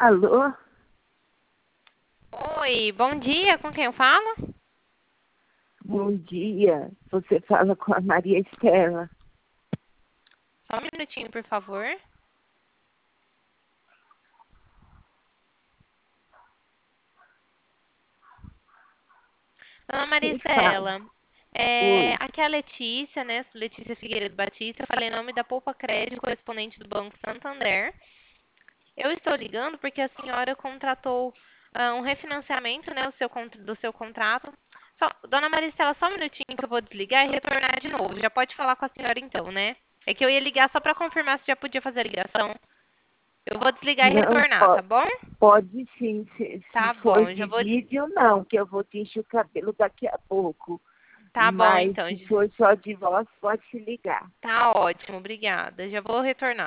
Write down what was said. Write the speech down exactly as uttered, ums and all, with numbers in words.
Alô? Oi, bom dia, com quem eu falo? Bom dia. Você fala com a Maria Estela. Só um minutinho, por favor. Dona Quem fala? Maristela, é, Oi. aqui é a Letícia, né? Letícia Figueiredo Batista. Eu falei em nome da Poupa Crédito, correspondente do Banco Santander. Eu estou ligando porque a senhora contratou ah, um refinanciamento, né, o seu, contr- do seu contrato. Só, Dona Maristela, só um minutinho que eu vou desligar e retornar de novo. Já pode falar com a senhora então, né? É que eu ia ligar só para confirmar se já podia fazer a ligação. Eu vou desligar e Não, retornar, tá pode, bom? pode sim. Se, se Tá for bom, já de vou. vídeo, não, que eu vou te encher o cabelo daqui a pouco. Tá bom, Mas então. se for só de voz, pode se ligar. Tá ótimo, obrigada. Já vou retornar.